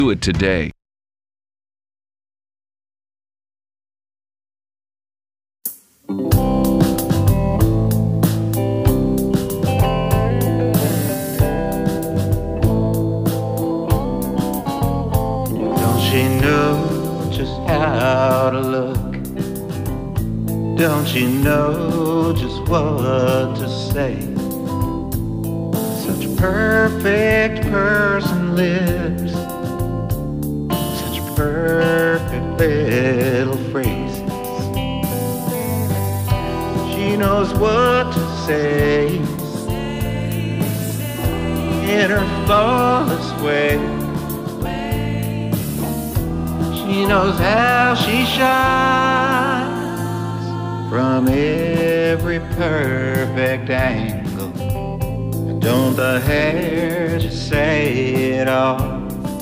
Do it today. Don't she know just how to look? Don't you know just what to say? Such a perfect person lives, such perfect little phrases. She knows what to say in her flawless way. She knows how she shines from every perfect angle. Don't the hair just say it all,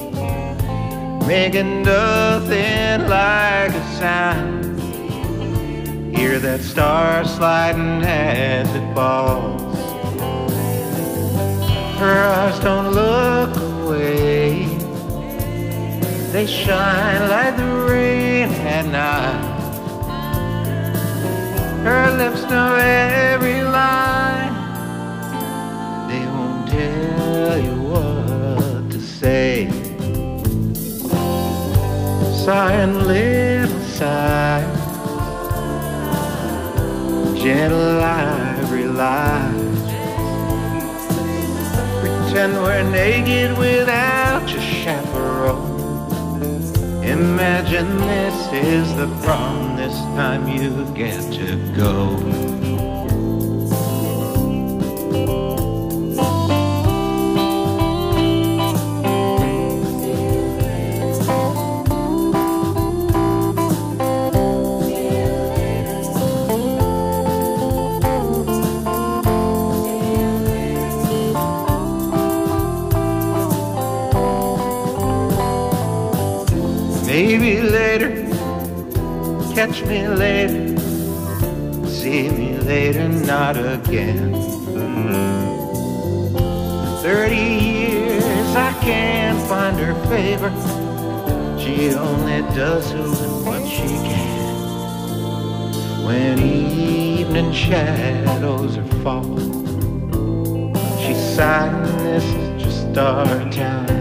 making nothing like a sound. Hear that star sliding as it falls. Her eyes don't look away, they shine like the rain at night. Her lips know every line, they won't tell you what to say. Sighing little sighs, gentle ivory lies. Pretend we're naked without your chaperone. Imagine this is the prom, this time you get to go. Maybe later, catch me later, see me later, not again. 30 years I can't find her favor, she only does who and what she can. When evening shadows are falling, she's sighing, this is just our time.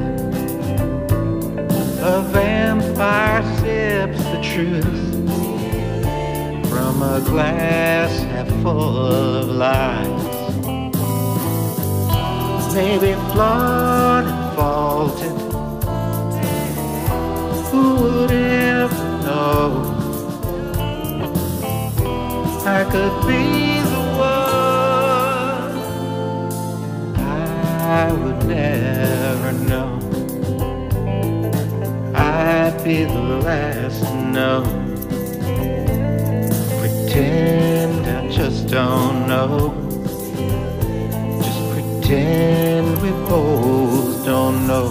A vampire sips the truth from a glass half full of lies. Maybe flawed and faulted, who would ever know? I could be the one, I would never know. I'd be the last to know. Pretend I just don't know. Just pretend we both don't know.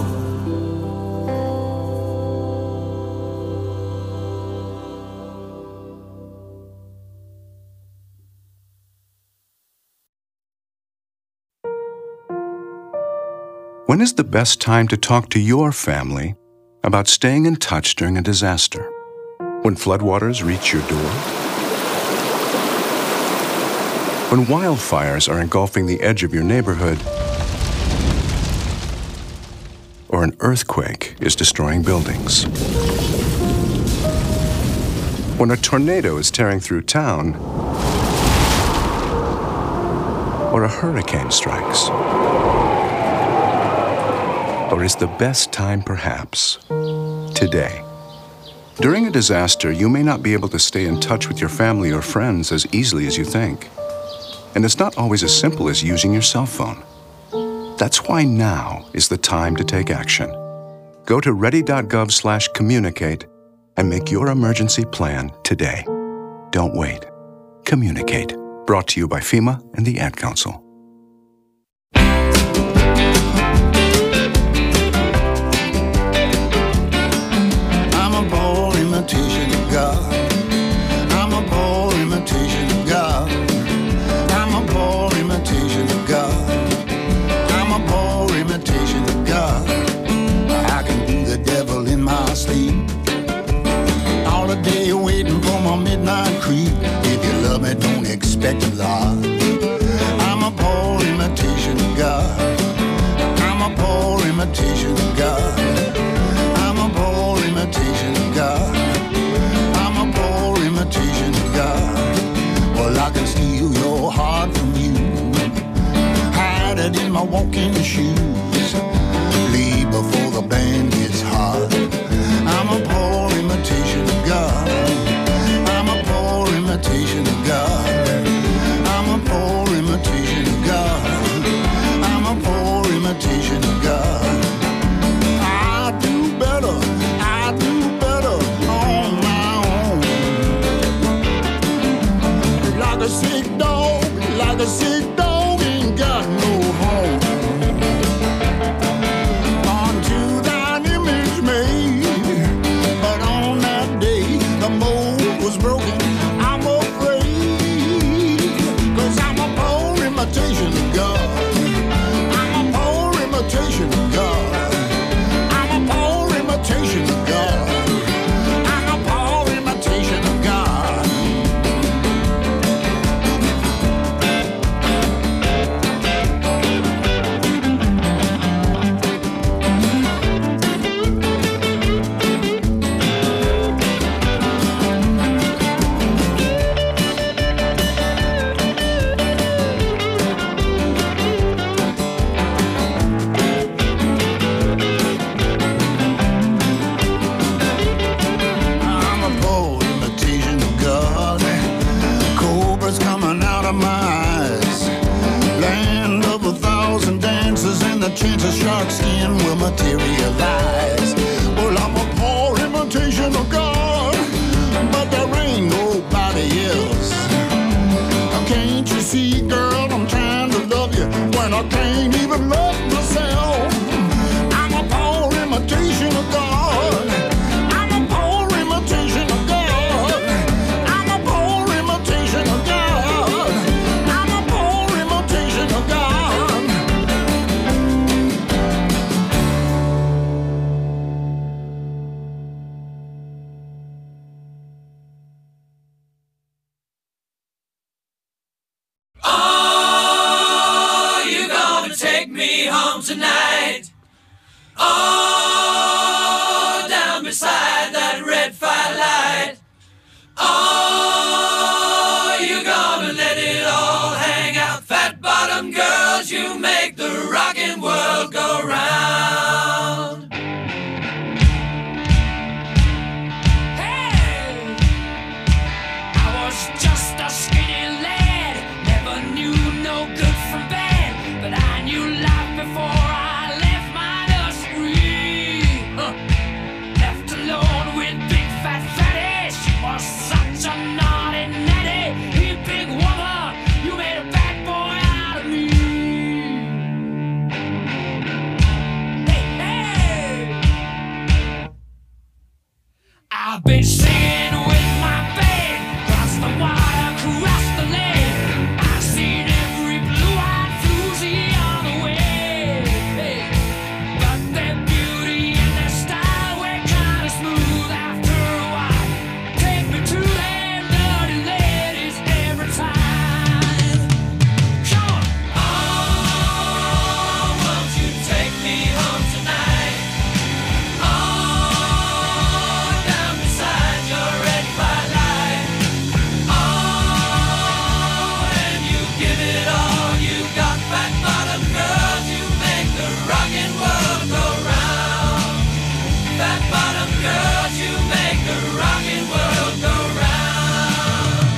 When is the best time to talk to your family about staying in touch during a disaster? When floodwaters reach your door? When wildfires are engulfing the edge of your neighborhood? Or an earthquake is destroying buildings? When a tornado is tearing through town? Or a hurricane strikes? Or is the best time perhaps today? During a disaster, you may not be able to stay in touch with your family or friends as easily as you think. And it's not always as simple as using your cell phone. That's why now is the time to take action. Go to ready.gov/communicate and make your emergency plan today. Don't wait. Communicate. Brought to you by FEMA and the Ad Council. Imitation of God. I'm a poor imitation of God. I'm a poor imitation of God. I'm a poor imitation of God. I can do the devil beside that red firelight. Oh, you're gonna let it all hang out. Fat bottom girls, you make the rockin' world go round. Hey, I was just a skinny lad, never knew no good from bad, but I knew life before I left my nursery. Left alone with big fat fatty, she was such a naughty natty. You big woman, you made a bad boy out of me. Hey, hey, I've been singing with my band, across the water, across the lake. I've seen every blue-eyed floozy on the way. Hey, but their beauty and their style were kinda smooth after a while. Take me to them dirty ladies every time. Come on. Oh, won't you take me home tonight? Oh, down beside your red firelight. Oh, and you give it all you got, fat bottom girls, you make the rockin' world go round. Fat bottom girls, you make the rockin' world go round.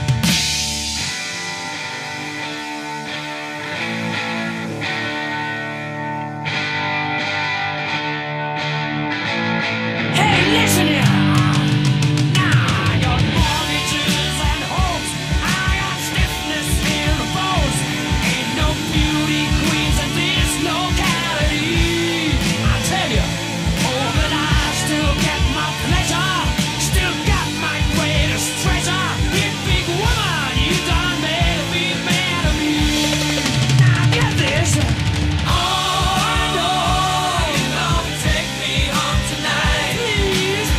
Hey, listen here. Now I got mortgages and hopes, I got stiffness in the bones. Ain't no beauty queens in this locality. I tell you, oh, but I still get my pleasure, still got my greatest treasure. You big woman, you done made a big man of me. Now get this. Oh, I know you're gonna take me home tonight. Please.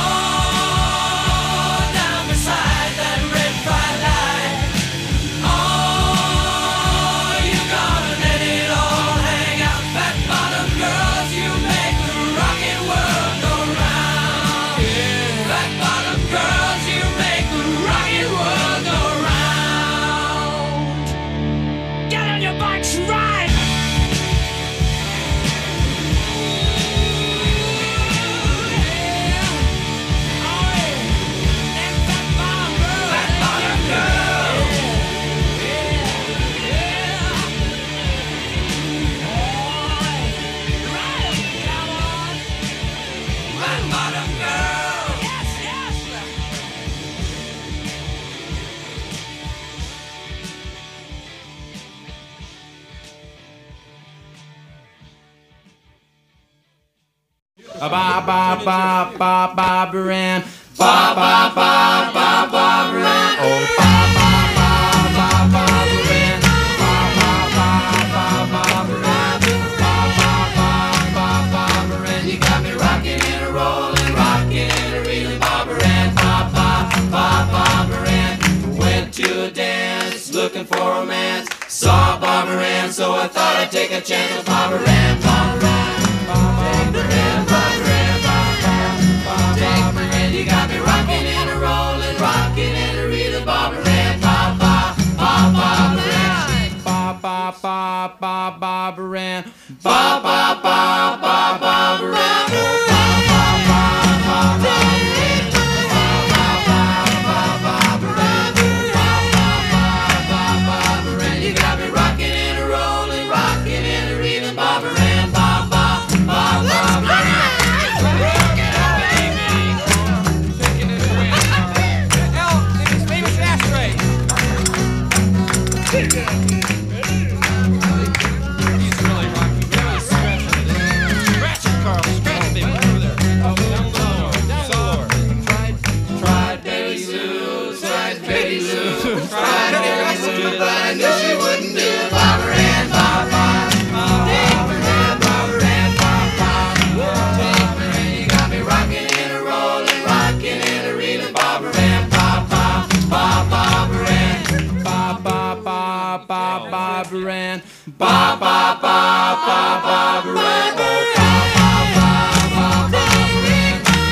Oh, down beside that red firelight. Oh, you're gonna let it all hang out. Fat bottom girls, you make the rockin' world go round. Fat bottom girls, you make the rockin' world go round. Get on your bikes and ride. Ba ba ba ba Barbara Ann. Ba ba ba ba Barbara Ann. Oh ba ba ba ba Barbara Ann. Ba ba ba ba Barbara Ann. Ba ba ba ba Barbara Ann. You got me rocking and a rolling, rocking and a reeling, Barbara Ann. Ba ba ba Barbara Ann. Went to a dance looking for romance. Saw Barbara Ann, so I thought I'd take a chance with Barbara Ann. Barbara Ann. Barbara Ann. You got me rockin' and a rollin', rockin' and a reelin', Barbara Ann, ba ba ba Barbara Ann, ba ba ba ba Barbara Ann, ba ba ba ba Barbara Ann, ba ba ba ba Barbara Ann, ba ba ba ba Barbara Ann, ba ba ba ba Barbara Ann. You got me rockin' and a rollin', rockin' and a reelin', Barbara Ann, ba ba ba Barbara Ann. Barbara Ann, ba ba ba ba Barbara Ann, oh ba ba ba ba Barbara Ann,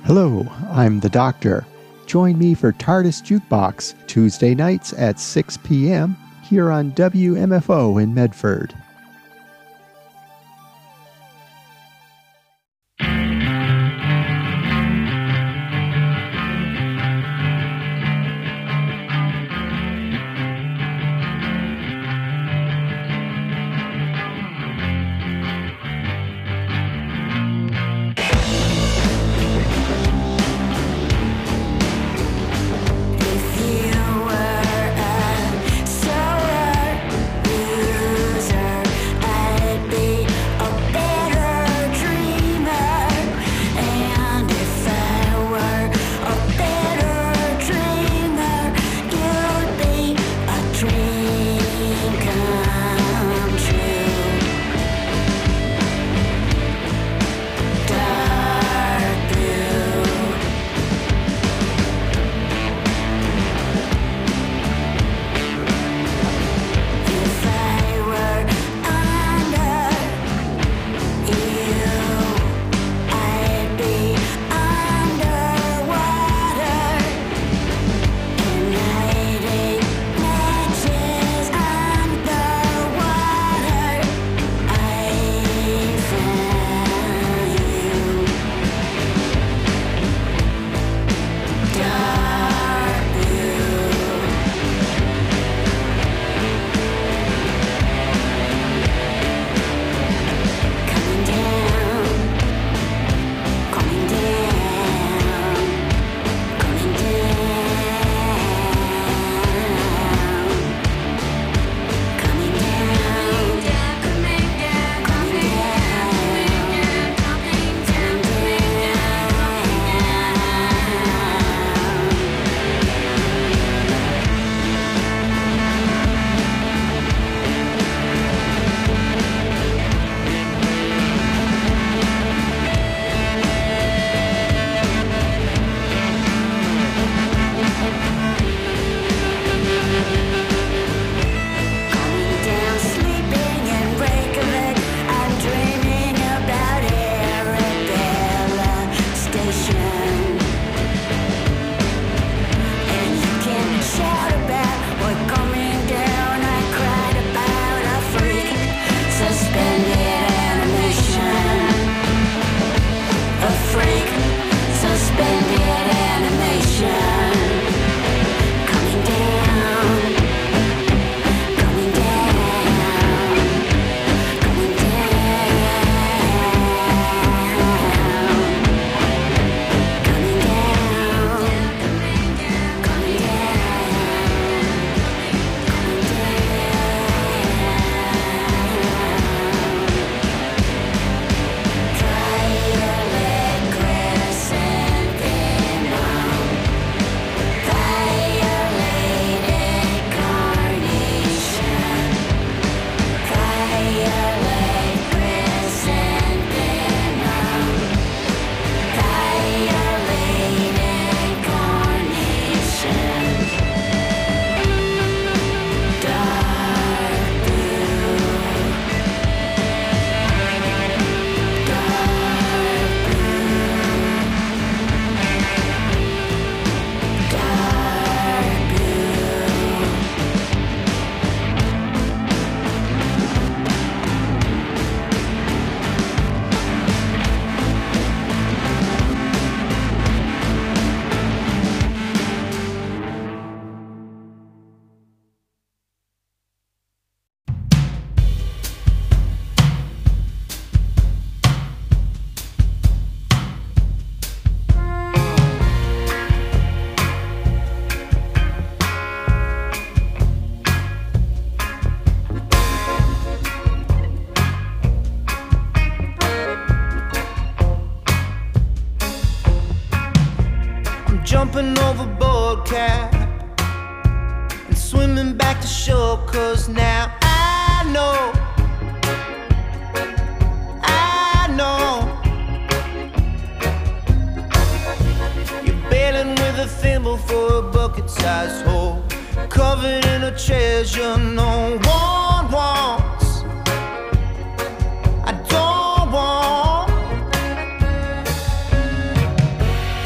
Hello, I'm the Doctor. Join me for TARDIS Jukebox Tuesday nights at 6 p.m. here on WMFO in Medford. jumping overboard, cat, and swimming back to shore, 'cause now I know you're bailing with a thimble for a bucket-sized hole, covered in a treasure no one wants. I don't want.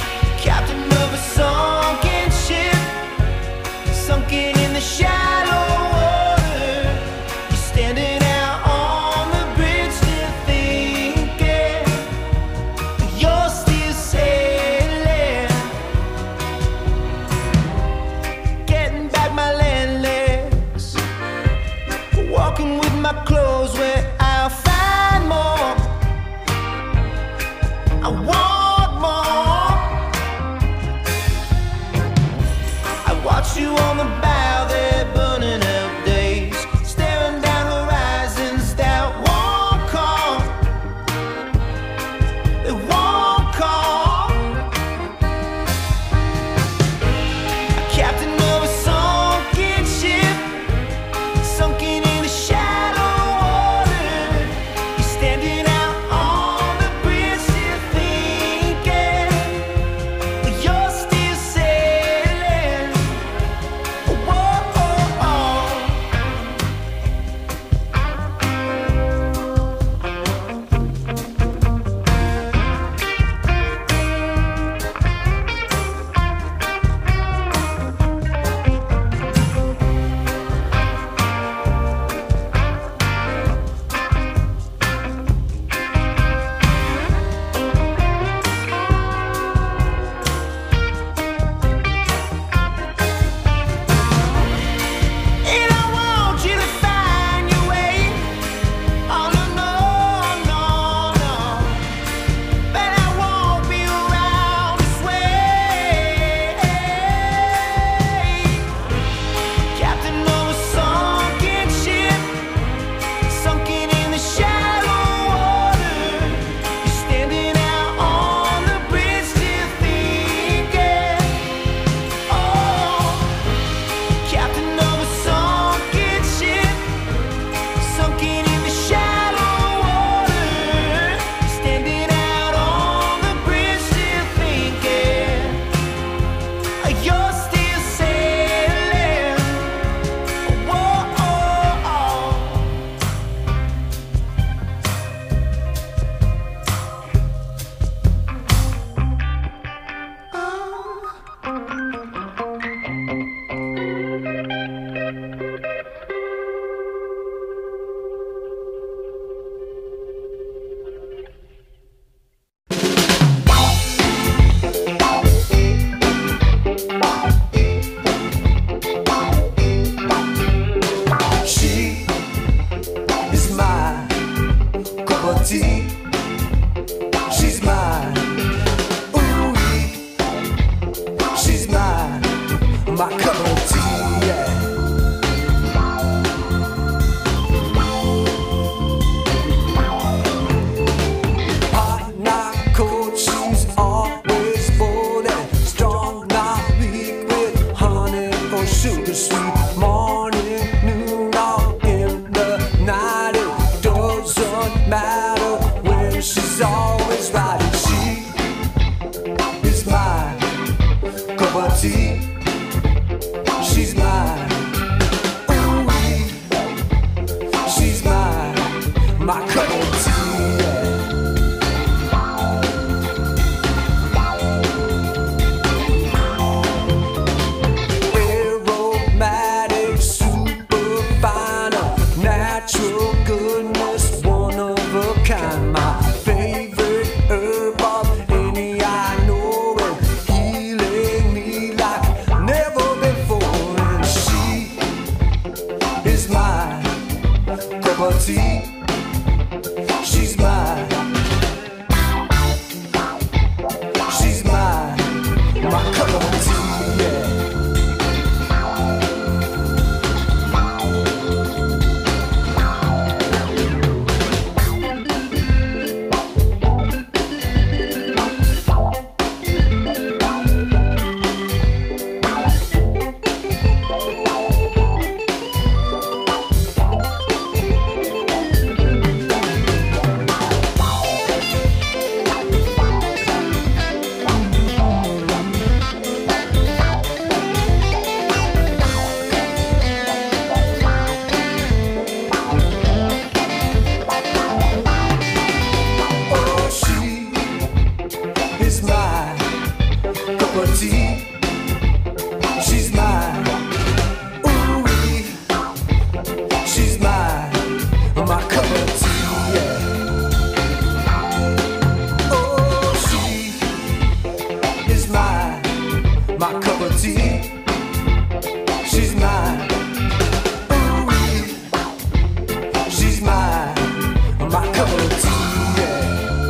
of tea. She's mine. Ooh-wee. She's mine. My cup of tea, yeah. Hot, not cold, she's always bold and strong, not weak, with honey or sugar sweet. Morning, noon, or in the night, it doesn't matter when she's always right. And she is my cup of tea. She's mine. Ooh-wee. She's mine. My cup of tea, yeah. Aromatic, super fine, natural goodness, one of a kind. My favorite herb of any I know, and healing me like never before. And she is my cup of tea. She's mine. She's mine. My cup of tea, yeah. Oh, she is my cup of tea. She's mine. Ooh-wee. She's mine. My cup of tea, yeah. Oh, she is mine. My cup of tea. She's mine. Ooh-wee. She's mine. My cup of tea, yeah.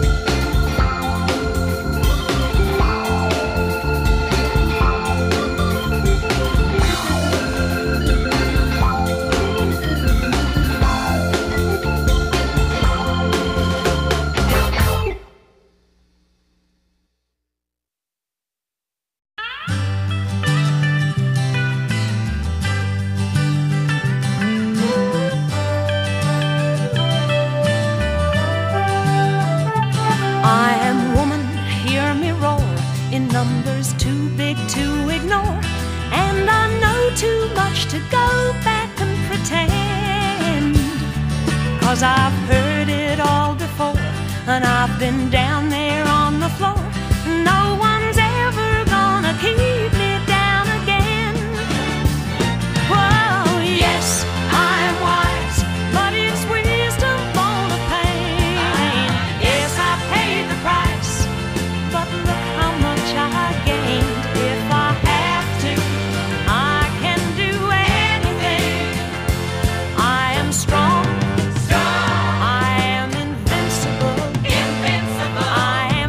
I am woman, hear me roar, in numbers too big to ignore. And I know too much to go back and pretend. 'Cause I've heard it all before, and I've been down there on the floor. No one's ever gonna keep me down again. Whoa, yes, I am wise, but it's wisdom born of pain. Yes, I paid the price, but look how much I gained. If I have to, I can do anything. I am strong. I am invincible. I am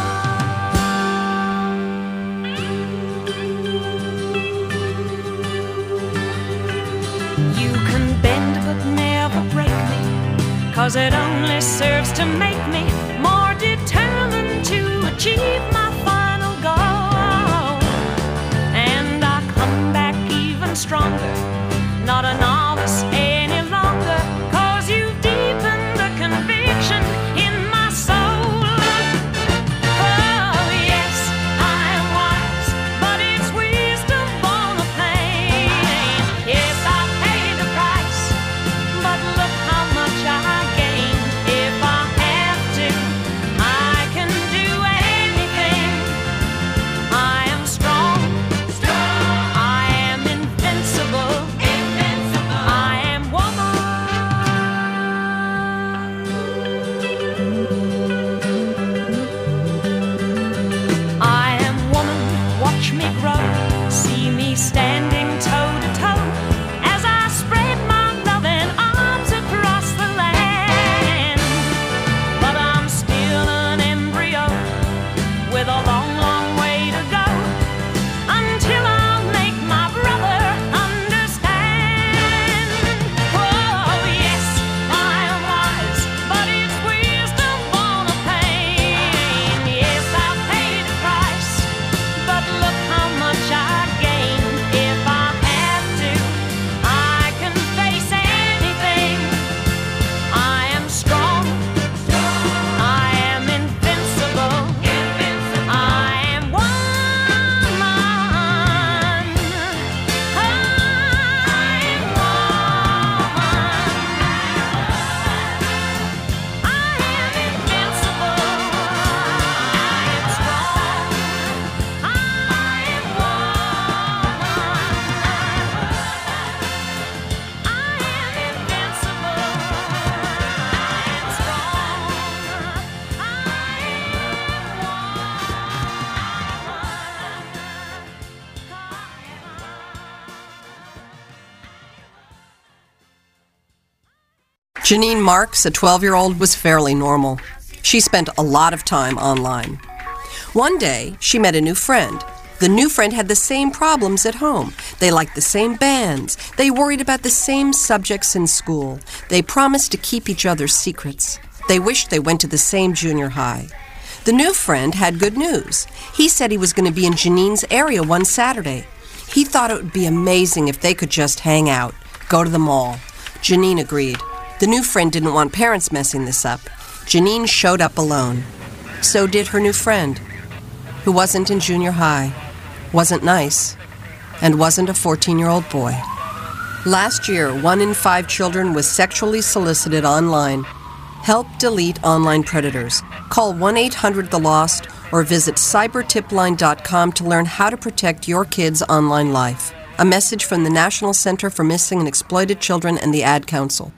woman. You can bend but never break me, 'cause it only serves to make me more determined to achieve my final goal. And I come back even stronger, not a novice any longer, 'cause you've deepened the conviction in my soul. Oh, yes, I am wise, but it's wisdom born of pain. Yes, I paid the price, but look how much I gained. If I have to, I can do anything. Janine Marks, a 12-year-old, was fairly normal. She spent a lot of time online. One day, she met a new friend. The new friend had the same problems at home. They liked the same bands. They worried about the same subjects in school. They promised to keep each other's secrets. They wished they went to the same junior high. The new friend had good news. He said he was going to be in Janine's area one Saturday. He thought it would be amazing if they could just hang out, go to the mall. Janine agreed. The new friend didn't want parents messing this up. Janine showed up alone. So did her new friend, who wasn't in junior high, wasn't nice, and wasn't a 14-year-old boy. Last year, 1 in 5 children was sexually solicited online. Help delete online predators. Call 1-800-THE-LOST or visit cybertipline.com to learn how to protect your kids' online life. A message from the National Center for Missing and Exploited Children and the Ad Council.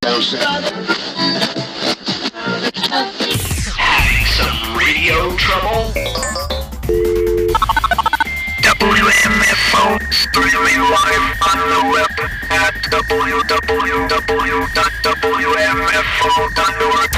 Some radio trouble? WMFO streaming live on the web at www.wmfo.org.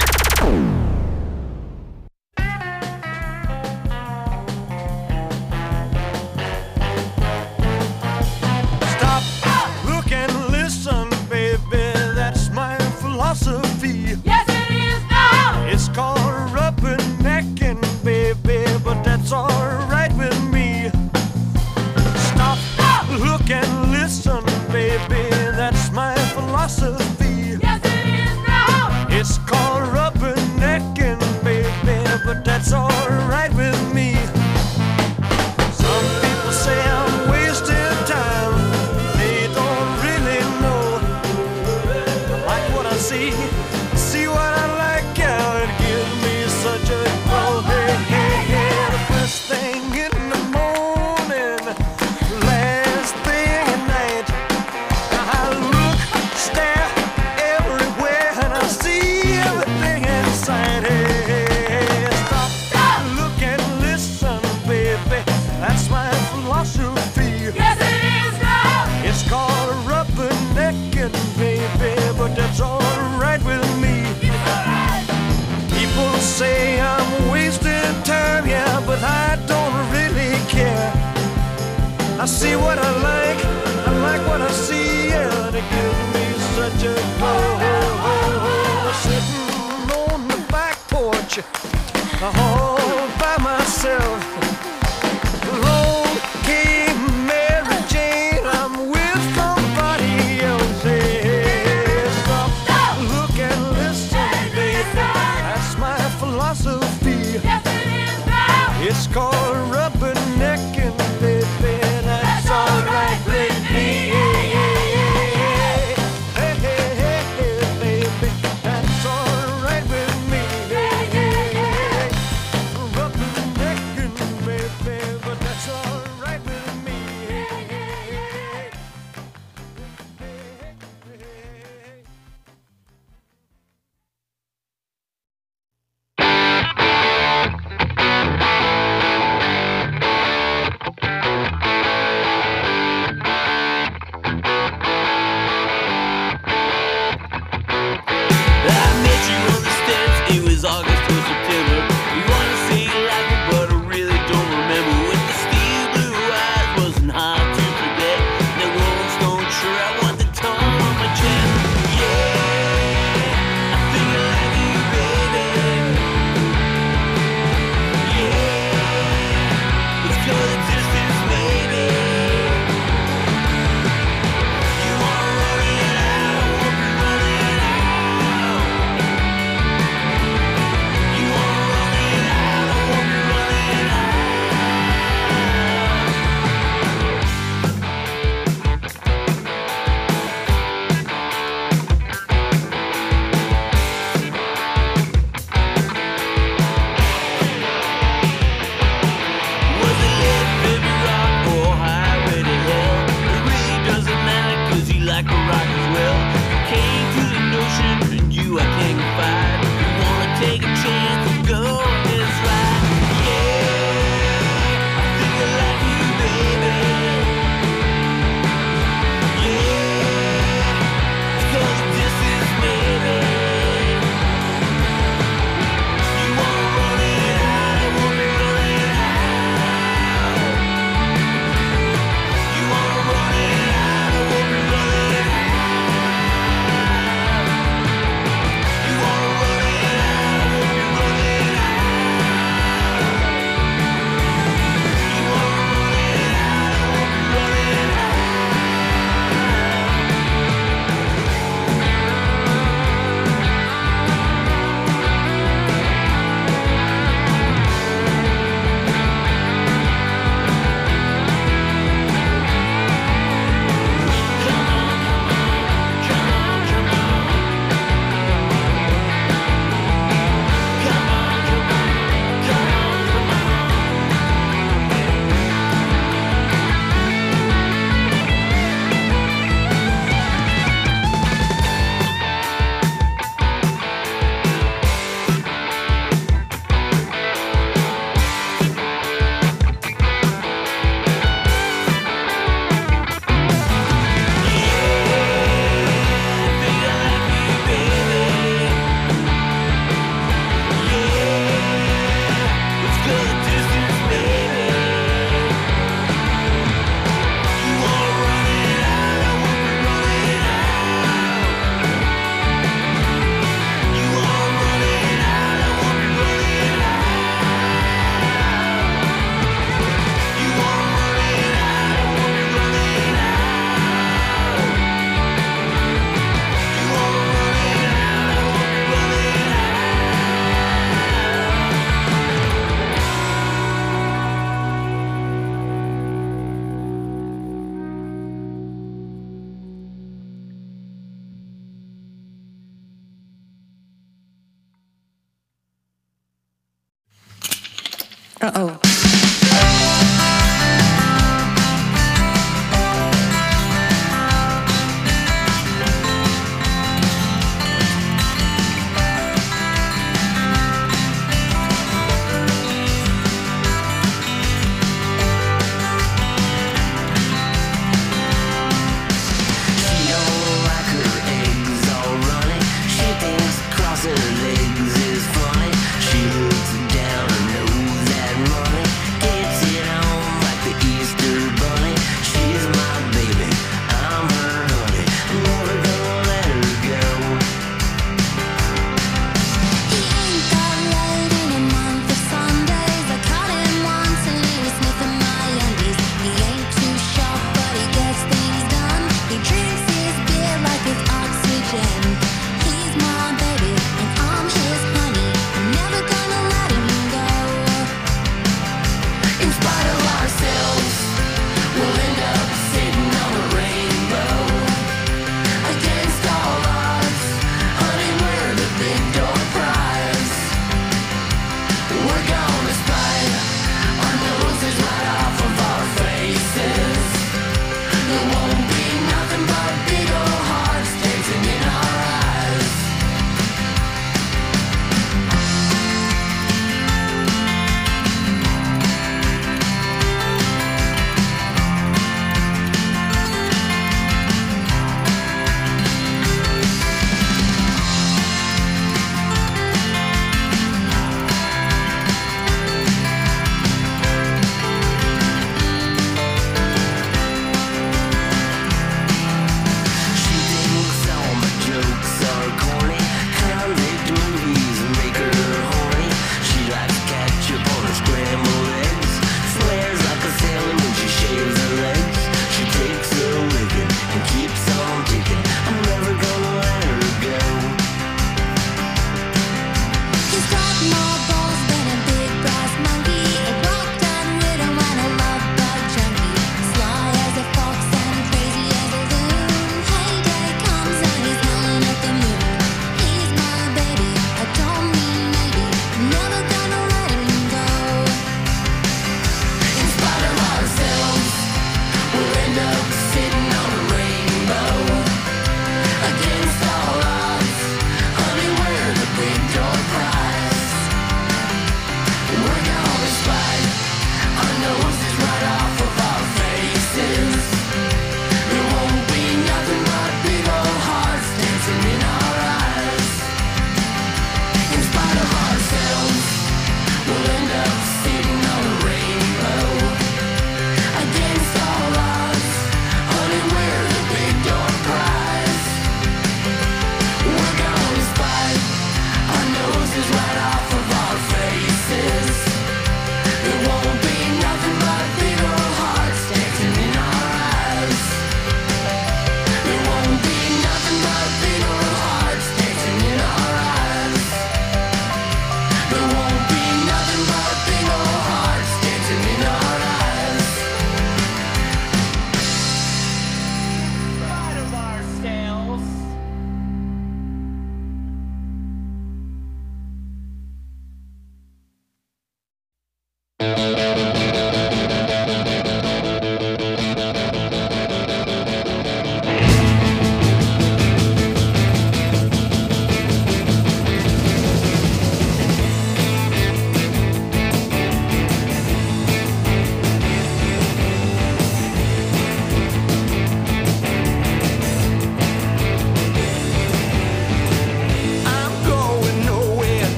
Stop, look and listen, baby. That's my philosophy. Yes, it is now. It's called rubbernecking, baby, but that's alright with me. Stop, look and listen, baby. That's my philosophy. Yes, it is now. It's called rubbernecking, baby, but that's alright with me. Some people say I'm wasting time. They don't really know. Like what I see what I like, yeah, it gives me such a glow. Hey, hey, hey, the first thing in the morning, last thing at night. I look, stare everywhere, and I see everything inside. Hey, hey, hey, stop, look and listen, baby. That's my philosophy. Yes, it is now. It's called rubbernecking, baby, but that's alright with me. People say I'm wasting time, yeah, but I don't really care. I see what I like what I see, yeah, and it gives me such a glow. Sitting on the back porch, all by myself. Alone came Mary Jane, I'm with somebody else. Hey, stop, look and listen, baby. That's my philosophy. Yes, it is now. It's called rubbernecking, baby. That's alright with me. Hey, hey, hey, hey, baby. That's alright with me. Rubbernecking, baby, but that's alright with me. I met you on the steps, it was August or September. You wanna say you like me, but I really don't remember. With the steel blue eyes, wasn't hard to forget. The Rolling Stone shirt, I want the tone on my chest. Yeah, I think I like you, baby. Yeah, let's go the distance, baby. You wanna run it out, won't be running out. Uh-oh. Crossing her legs is funny. She looks down and knows that money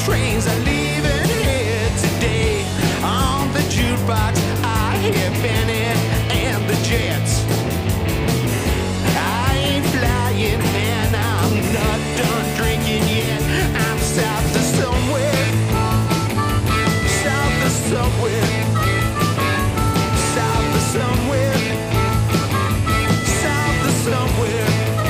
trains are leaving here today. On the jukebox, I hear Benny and the Jets. I ain't flying and I'm not done drinking yet. I'm south of somewhere, south of somewhere, south of somewhere, south of somewhere.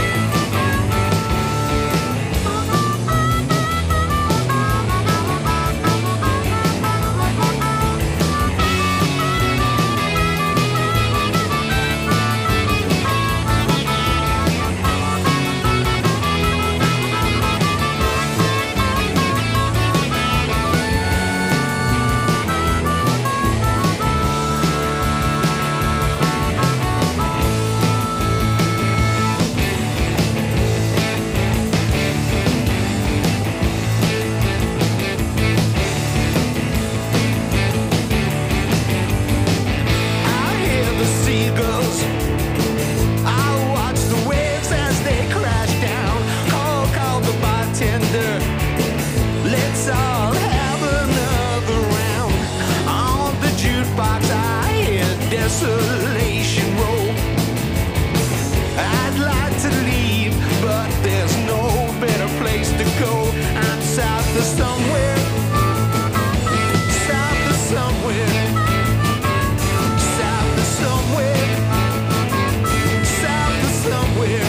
Desolation Row. I'd like to leave, but there's no better place to go. I'm south of somewhere, south of somewhere, south of somewhere, south of somewhere.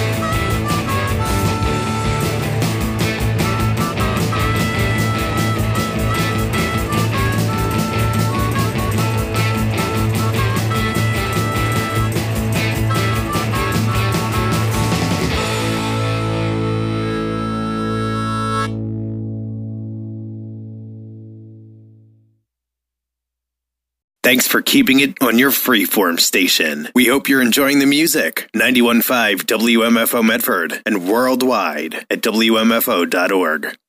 Thanks for keeping it on your freeform station. We hope you're enjoying the music. 91.5 WMFO Medford and worldwide at WMFO.org.